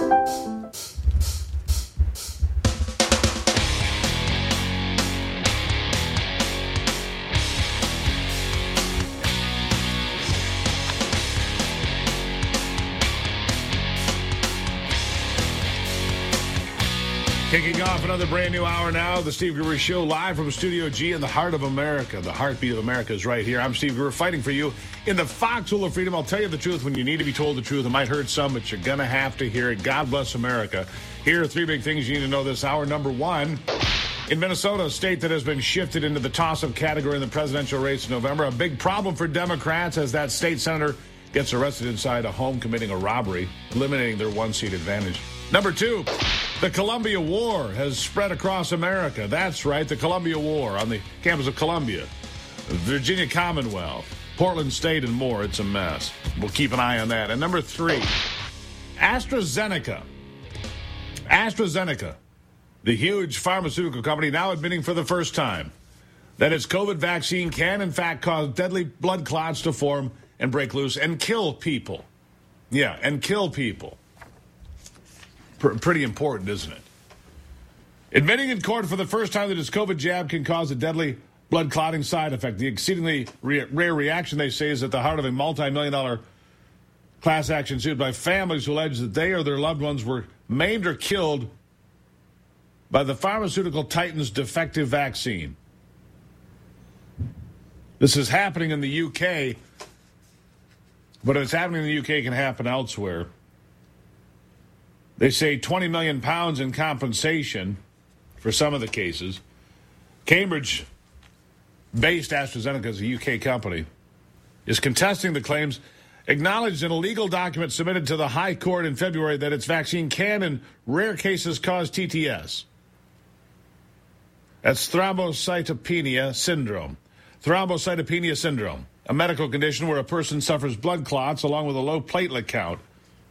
Kicking off another brand new hour now, the Steve Gruber Show, live from Studio G in the heart of America. The heartbeat of America is right here. I'm Steve Gruber, fighting for you in the foxhole of freedom. I'll tell you the truth when you need to be told the truth. It might hurt some, but you're going to have to hear it. God bless America. Here are three big things you need to know this hour. Number one, in Minnesota, a state that has been shifted into the toss-up category in the presidential race in November, a big problem for Democrats as that state senator gets arrested inside a home committing a robbery, eliminating their one-seat advantage. Number two, the Columbia War has spread across America. That's right, the Columbia War on the campus of Columbia, Virginia Commonwealth, Portland State, and more. It's a mess. We'll keep an eye on that. And number three, AstraZeneca. AstraZeneca, the huge pharmaceutical company, now admitting for the first time that its COVID vaccine can, in fact, cause deadly blood clots to form and break loose and kill people. Yeah, and kill people. Pretty important, isn't it? Admitting in court for the first time that its COVID jab can cause a deadly blood clotting side effect. The exceedingly rare reaction, they say, is at the heart of a multi-million-dollar class action suit by families who allege that they or their loved ones were maimed or killed by the pharmaceutical titan's defective vaccine. This is happening in the UK, but if it's happening in the UK, it can happen elsewhere. They say 20 million pounds in compensation for some of the cases. Cambridge-based AstraZeneca is a UK company, is contesting the claims, acknowledged in a legal document submitted to the High Court in February that its vaccine can, in rare cases, cause TTS. That's thrombocytopenia syndrome. Thrombocytopenia syndrome, a medical condition where a person suffers blood clots along with a low platelet count.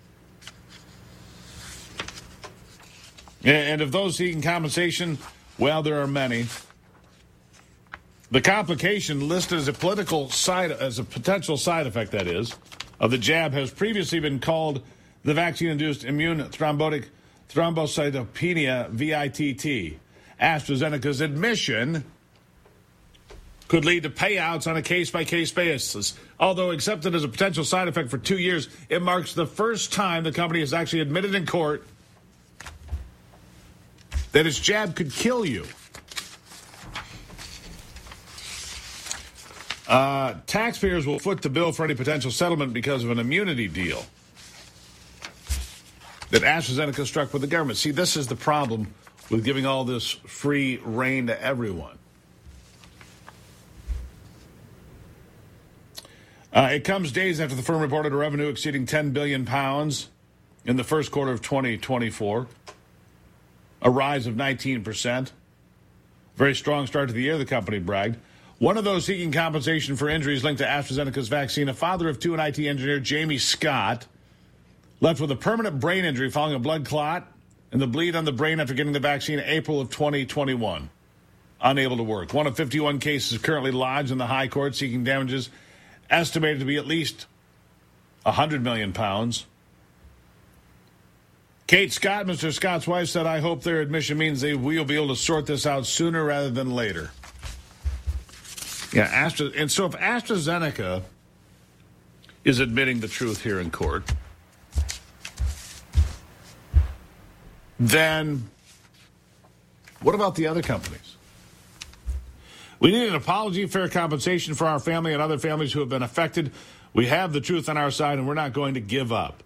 And of those seeking compensation, well, there are many. The complication listed as a potential side effect, that is, of the jab has previously been called the vaccine-induced immune thrombocytopenia, VITT. AstraZeneca's admission could lead to payouts on a case-by-case basis. Although accepted as a potential side effect for 2 years, it marks the first time the company has actually admitted in court that its jab could kill you. Taxpayers will foot the bill for any potential settlement because of an immunity deal that AstraZeneca struck with the government. See, this is the problem with giving all this free reign to everyone. It comes days after the firm reported a revenue exceeding £10 billion in the first quarter of 2024. A rise of 19%. Very strong start to the year, the company bragged. One of those seeking compensation for injuries linked to AstraZeneca's vaccine, a father of two, an IT engineer, Jamie Scott, left with a permanent brain injury following a blood clot and the bleed on the brain after getting the vaccine in April of 2021. Unable to work. One of 51 cases currently lodged in the High Court seeking damages estimated to be at least £100 million. Kate Scott, Mr. Scott's wife, said, I hope their admission means we'll be able to sort this out sooner rather than later. Yeah, and so if AstraZeneca is admitting the truth here in court, then what about the other companies? We need an apology, fair compensation for our family and other families who have been affected. We have the truth on our side, and we're not going to give up.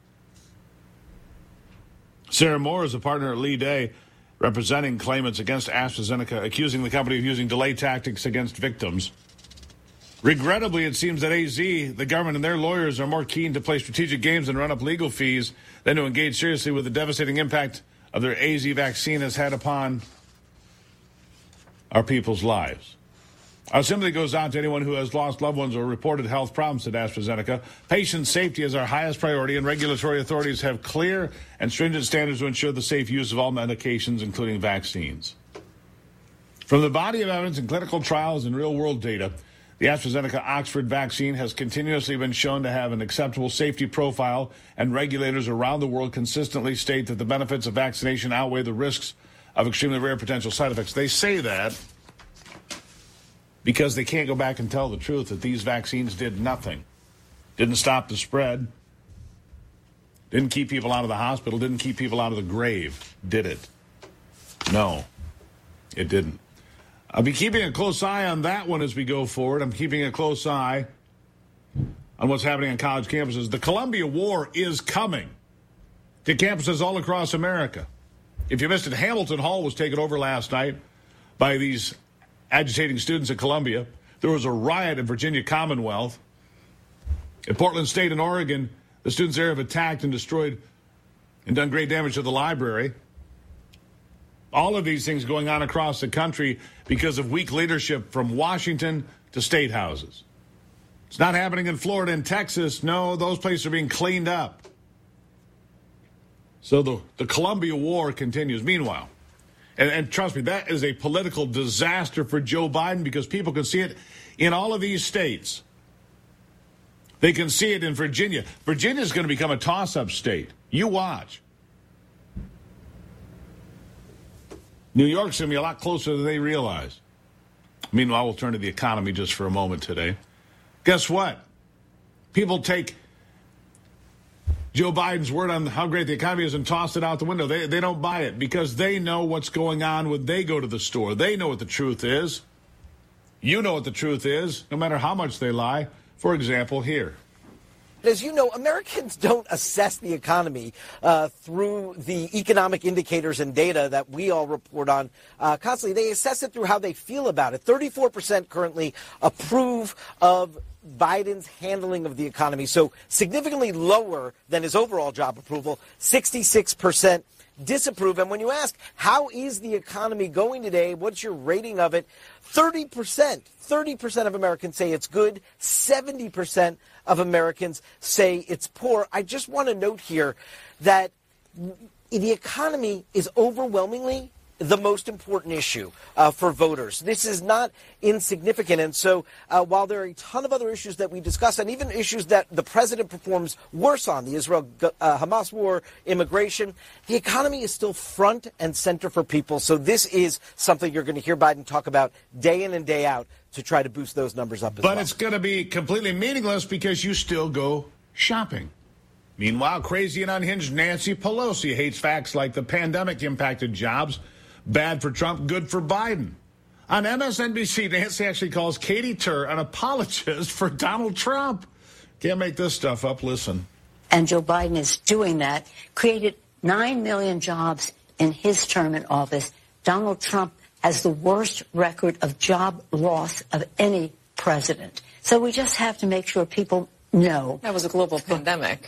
Sarah Moore is a partner at Lee Day, representing claimants against AstraZeneca, accusing the company of using delay tactics against victims. Regrettably, it seems that AZ, the government, and their lawyers are more keen to play strategic games and run up legal fees than to engage seriously with the devastating impact of their AZ vaccine has had upon our people's lives. Our sympathy goes out to anyone who has lost loved ones or reported health problems at AstraZeneca. Patient safety is our highest priority, and regulatory authorities have clear and stringent standards to ensure the safe use of all medications, including vaccines. From the body of evidence in clinical trials and real-world data, The AstraZeneca-Oxford vaccine has continuously been shown to have an acceptable safety profile, and regulators around the world consistently state that the benefits of vaccination outweigh the risks of extremely rare potential side effects. They say that because they can't go back and tell the truth that these vaccines did nothing. Didn't stop the spread. Didn't keep people out of the hospital. Didn't keep people out of the grave. Did it? No, it didn't. I'll be keeping a close eye on that one as we go forward. I'm keeping a close eye on what's happening on college campuses. The Columbia War is coming to campuses all across America. If you missed it, Hamilton Hall was taken over last night by these agitating students at Columbia. There was a riot in Virginia Commonwealth. In Portland State and Oregon, the students there have attacked and destroyed and done great damage to the library. All of these things going on across the country because of weak leadership from Washington to state houses. It's not happening in Florida and Texas. No, those places are being cleaned up. So the Columbia War continues. Meanwhile, and trust me, that is a political disaster for Joe Biden because people can see it in all of these states. They can see it in Virginia. Virginia is going to become a toss-up state. You watch. New York's going to be a lot closer than they realize. Meanwhile, we'll turn to the economy just for a moment today. Guess what? People take Joe Biden's word on how great the economy is and toss it out the window. They don't buy it because they know what's going on when they go to the store. They know what the truth is. You know what the truth is, no matter how much they lie. For example, here. As you know, Americans don't assess the economy through the economic indicators and data that we all report on constantly. They assess it through how they feel about it. 34% currently approve of Biden's handling of the economy, so significantly lower than his overall job approval. 66% disapprove. And when you ask, how is the economy going today? What's your rating of it? 30% of Americans say it's good. 70% of Americans say it's poor. I just want to note here that the economy is overwhelmingly the most important issue for voters. This is not insignificant. And so while there are a ton of other issues that we discuss, and even issues that the president performs worse on, the Israel-Hamas war, immigration, the economy is still front and center for people. So this is something you're going to hear Biden talk about day in and day out to try to boost those numbers up as well. But it's going to be completely meaningless because you still go shopping. Meanwhile, crazy and unhinged Nancy Pelosi hates facts like the pandemic impacted jobs. Bad for Trump, good for Biden. On MSNBC, Nancy actually calls Katie Tur an apologist for Donald Trump. Can't make this stuff up. Listen. And Joe Biden is doing that, created 9 million jobs in his term in office. Donald Trump has the worst record of job loss of any president. So we just have to make sure people know. That was a global pandemic.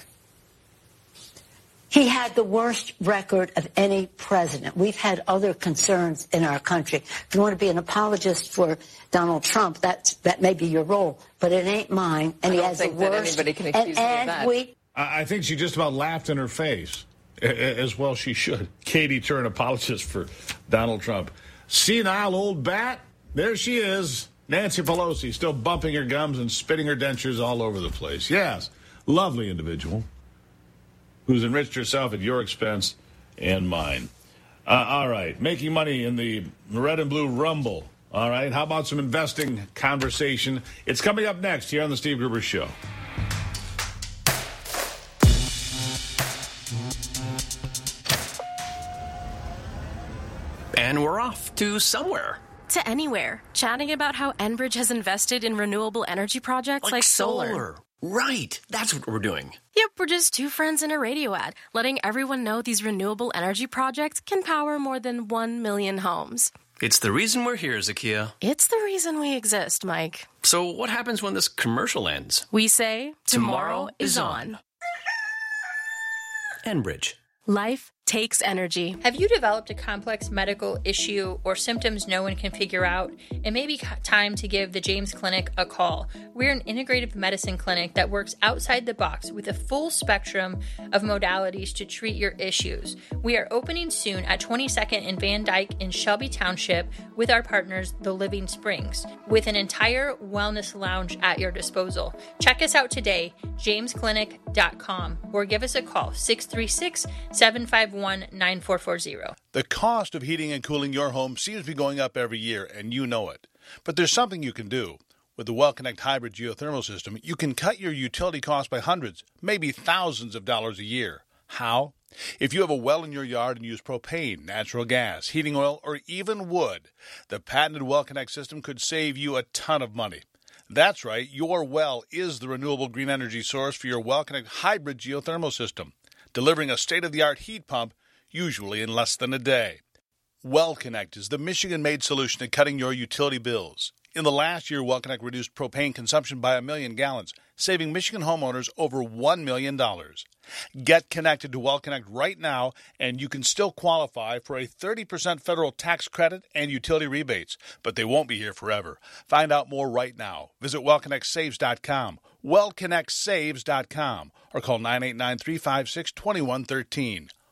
He had the worst record of any president. We've had other concerns in our country. If you want to be an apologist for Donald Trump, that may be your role, but it ain't mine. And he has the worst. That anybody can accuse me of that. I think she just about laughed in her face, as well she should. Katie Tur, an apologist for Donald Trump. Senile old bat, there she is. Nancy Pelosi, still bumping her gums and spitting her dentures all over the place. Yes, lovely individual who's enriched herself at your expense and mine. All right, making money in the red and blue rumble. All right, how about some investing conversation? It's coming up next here on the Steve Gruber Show. And we're off to somewhere. To anywhere. Chatting about how Enbridge has invested in renewable energy projects like solar. Right. That's what we're doing. Yep, we're just two friends in a radio ad, letting everyone know these renewable energy projects can power more than 1 million homes. It's the reason we're here, Zakia. It's the reason we exist, Mike. So what happens when this commercial ends? We say, tomorrow is on. Enbridge. Life takes energy. Have you developed a complex medical issue or symptoms no one can figure out? It may be time to give the James Clinic a call. We're an integrative medicine clinic that works outside the box with a full spectrum of modalities to treat your issues. We are opening soon at 22nd and Van Dyke in Shelby Township with our partners, The Living Springs, with an entire wellness lounge at your disposal. Check us out today, jamesclinic.com, or give us a call, 636-751-9440. The cost of heating and cooling your home seems to be going up every year, and you know it. But there's something you can do. With the WellConnect hybrid geothermal system, you can cut your utility costs by hundreds, maybe thousands of dollars a year. How? If you have a well in your yard and use propane, natural gas, heating oil, or even wood, the patented WellConnect system could save you a ton of money. That's right, your well is the renewable green energy source for your WellConnect hybrid geothermal system, delivering a state-of-the-art heat pump, usually in less than a day. WellConnect is the Michigan-made solution to cutting your utility bills. In the last year, WellConnect reduced propane consumption by 1 million gallons, saving Michigan homeowners over $1 million. Get connected to WellConnect right now, and you can still qualify for a 30% federal tax credit and utility rebates, but they won't be here forever. Find out more right now. Visit WellConnectSaves.com, WellConnectSaves.com, or call 989-356-2113.